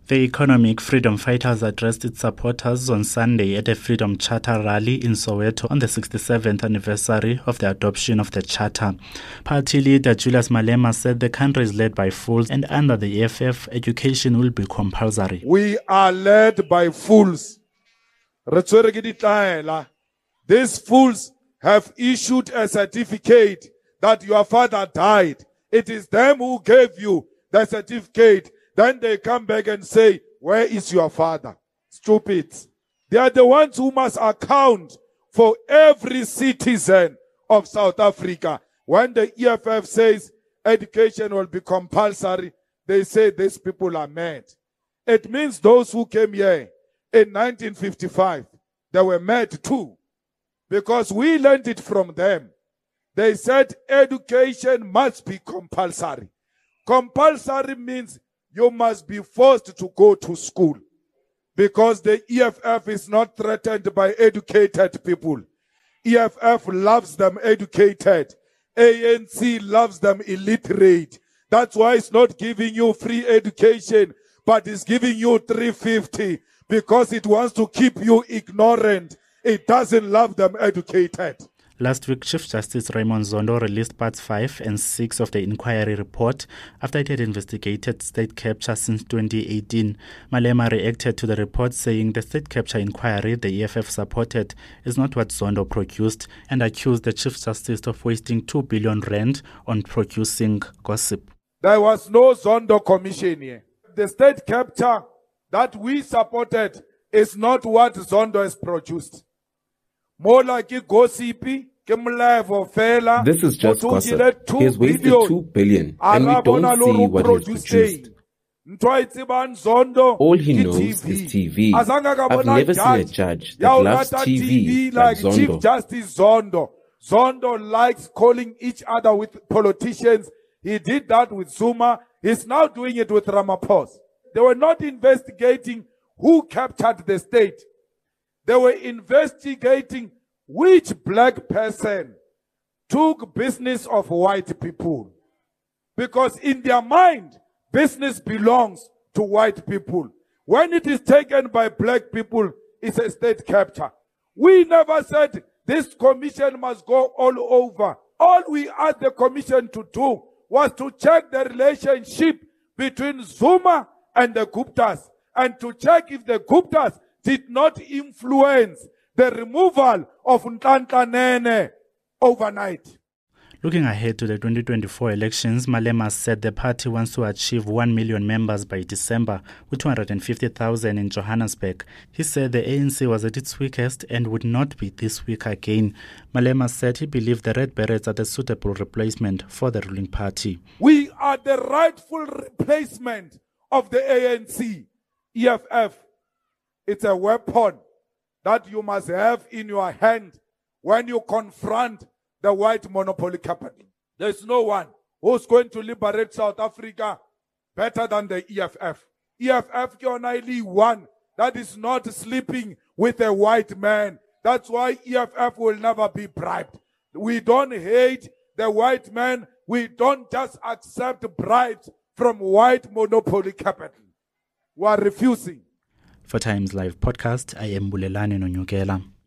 The Economic Freedom Fighters addressed its supporters on Sunday at a Freedom Charter rally in Soweto on the 67th anniversary of the adoption of the Charter. Party leader Julius Malema said the country is led by fools and under the EFF, education will be compulsory. We are led by fools. These fools have issued a certificate that your father died. It is them who gave you the certificate. Then they come back and say, where is your father? Stupid. They are the ones who must account for every citizen of South Africa. When the EFF says education will be compulsory, they say these people are mad. It means those who came here in 1955, they were mad too. Because we learned it from them. They said education must be compulsory. Compulsory means you must be forced to go to school, because the EFF is not threatened by educated people. EFF loves them educated. ANC loves them illiterate. That's why it's not giving you free education, but it's giving you 350 because it wants to keep you ignorant. It doesn't love them educated. Last week, Chief Justice Raymond Zondo released parts 5 and 6 of the inquiry report after it had investigated state capture since 2018. Malema reacted to the report, saying the state capture inquiry the EFF supported is not what Zondo produced, and accused the Chief Justice of wasting 2 billion rand on producing gossip. There was no Zondo commission here. The state capture that we supported is not what Zondo has produced. More like a gossip. This is just gossip. He has wasted 2 billion and we don't see what he has produced. All he knows is TV. I've never seen a judge that loves TV like Zondo. Chief Justice Zondo. Zondo likes calling each other with politicians. He did that with Zuma. He's now doing it with Ramaphosa. They were not investigating who captured the state. They were investigating which black person took business of white people. Because in their mind, business belongs to white people. When it is taken by black people, it's a state capture. We never said this commission must go all over. All we asked the commission to do was to check the relationship between Zuma and the Guptas, and to check if the Guptas did not influence the removal of Nhlanhla Nene overnight. Looking ahead to the 2024 elections, Malema said the party wants to achieve 1 million members by December, with 250,000 in Johannesburg. He said the ANC was at its weakest and would not be this weak again. Malema said he believed the Red Berets are the suitable replacement for the ruling party. We are the rightful replacement of the ANC. EFF, it's a weapon that you must have in your hand when you confront the white monopoly company. There's no one who's going to liberate South Africa better than the EFF. EFF can only one that is not sleeping with a white man. That's why EFF will never be bribed. We don't hate the white man. We don't just accept bribes from white monopoly capital. We are refusing. For Times Live Podcast, I am Bulelani Nonyukela.